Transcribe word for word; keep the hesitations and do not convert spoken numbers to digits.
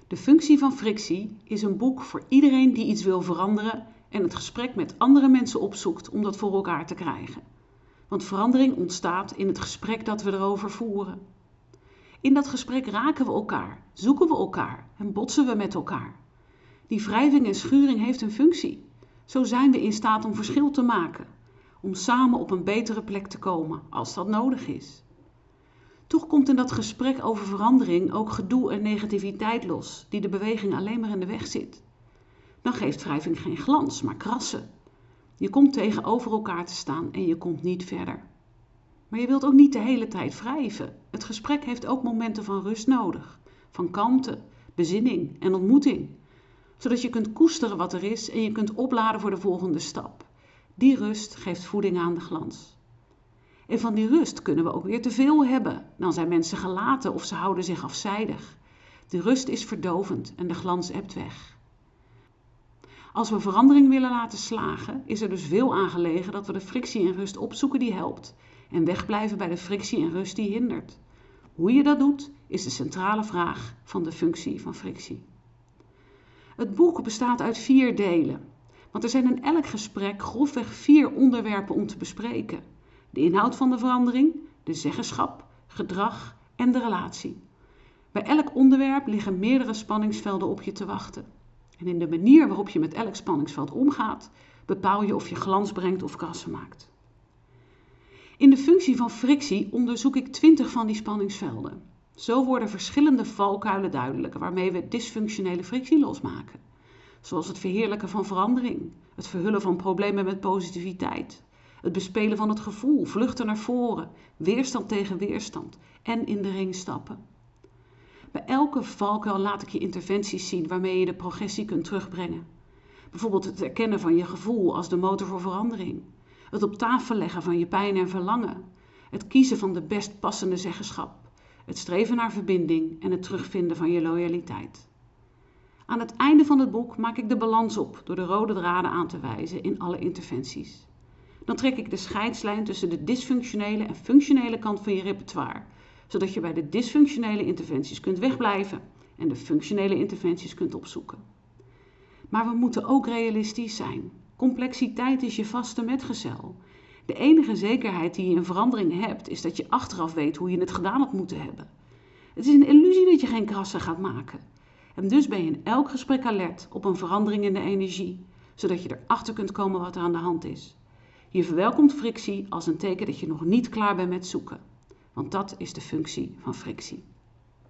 De functie van frictie is een boek voor iedereen die iets wil veranderen en het gesprek met andere mensen opzoekt om dat voor elkaar te krijgen. Want verandering ontstaat in het gesprek dat we erover voeren. In dat gesprek raken we elkaar, zoeken we elkaar en botsen we met elkaar. Die wrijving en schuring heeft een functie. Zo zijn we in staat om verschil te maken, om samen op een betere plek te komen als dat nodig is. Toch komt in dat gesprek over verandering ook gedoe en negativiteit los, die de beweging alleen maar in de weg zit. Dan geeft wrijving geen glans, maar krassen. Je komt tegenover elkaar te staan en je komt niet verder. Maar je wilt ook niet de hele tijd wrijven. Het gesprek heeft ook momenten van rust nodig, van kalmte, bezinning en ontmoeting. Zodat je kunt koesteren wat er is en je kunt opladen voor de volgende stap. Die rust geeft voeding aan de glans. En van die rust kunnen we ook weer te veel hebben. Dan zijn mensen gelaten of ze houden zich afzijdig. De rust is verdovend en de glans ebt weg. Als we verandering willen laten slagen, is er dus veel aangelegen dat we de frictie en rust opzoeken die helpt. En wegblijven bij de frictie en rust die hindert. Hoe je dat doet, is de centrale vraag van de functie van frictie. Het boek bestaat uit vier delen. Want er zijn in elk gesprek grofweg vier onderwerpen om te bespreken. De inhoud van de verandering, de zeggenschap, gedrag en de relatie. Bij elk onderwerp liggen meerdere spanningsvelden op je te wachten. En in de manier waarop je met elk spanningsveld omgaat, bepaal je of je glans brengt of krassen maakt. In de functie van frictie onderzoek ik twintig van die spanningsvelden. Zo worden verschillende valkuilen duidelijk waarmee we dysfunctionele frictie losmaken. Zoals het verheerlijken van verandering, het verhullen van problemen met positiviteit, het bespelen van het gevoel, vluchten naar voren, weerstand tegen weerstand en in de ring stappen. Bij elke valkuil laat ik je interventies zien waarmee je de progressie kunt terugbrengen. Bijvoorbeeld het erkennen van je gevoel als de motor voor verandering. Het op tafel leggen van je pijn en verlangen. Het kiezen van de best passende zeggenschap. Het streven naar verbinding en het terugvinden van je loyaliteit. Aan het einde van het boek maak ik de balans op door de rode draden aan te wijzen in alle interventies. Dan trek ik de scheidslijn tussen de dysfunctionele en functionele kant van je repertoire, zodat je bij de dysfunctionele interventies kunt wegblijven en de functionele interventies kunt opzoeken. Maar we moeten ook realistisch zijn. Complexiteit is je vaste metgezel. De enige zekerheid die je in verandering hebt, is dat je achteraf weet hoe je het gedaan had moeten hebben. Het is een illusie dat je geen krassen gaat maken. En dus ben je in elk gesprek alert op een verandering in de energie, zodat je erachter kunt komen wat er aan de hand is. Je verwelkomt frictie als een teken dat je nog niet klaar bent met zoeken. Want dat is de functie van frictie.